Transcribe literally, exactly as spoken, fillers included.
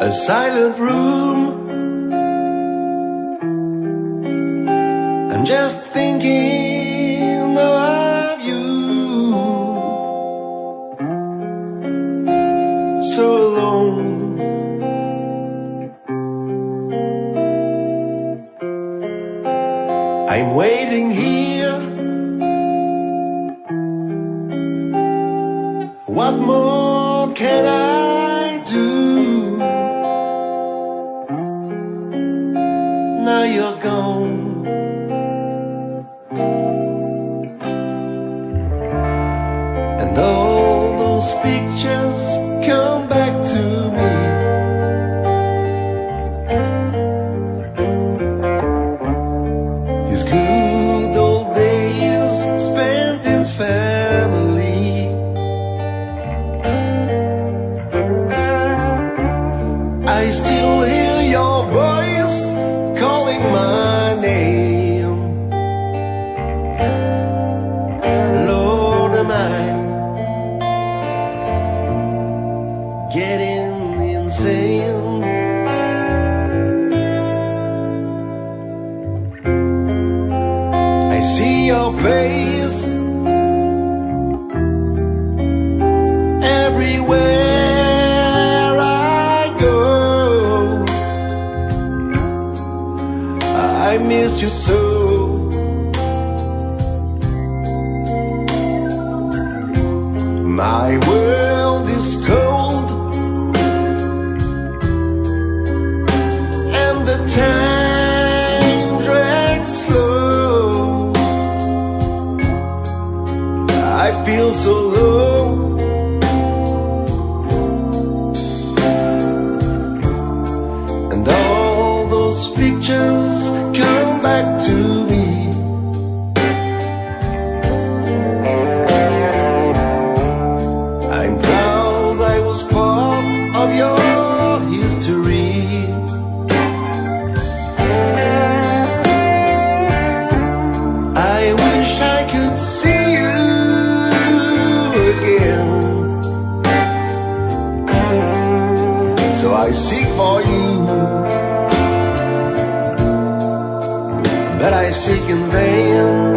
a silent room. I'm just thinking of you, so alone. I'm waiting here. What more can I do? Now you're gone. And all those pictures come back to me. These good old days spent in family. I still hear your voice calling my name. Lord, am I getting insane? I see your face everywhere I go. I miss you so. My world is cold, and the time drags slow. I feel so low. And all those pictures come back to me. I'm proud I was part of your history. I wish I could see you again. So I seek for you, but I seek in vain.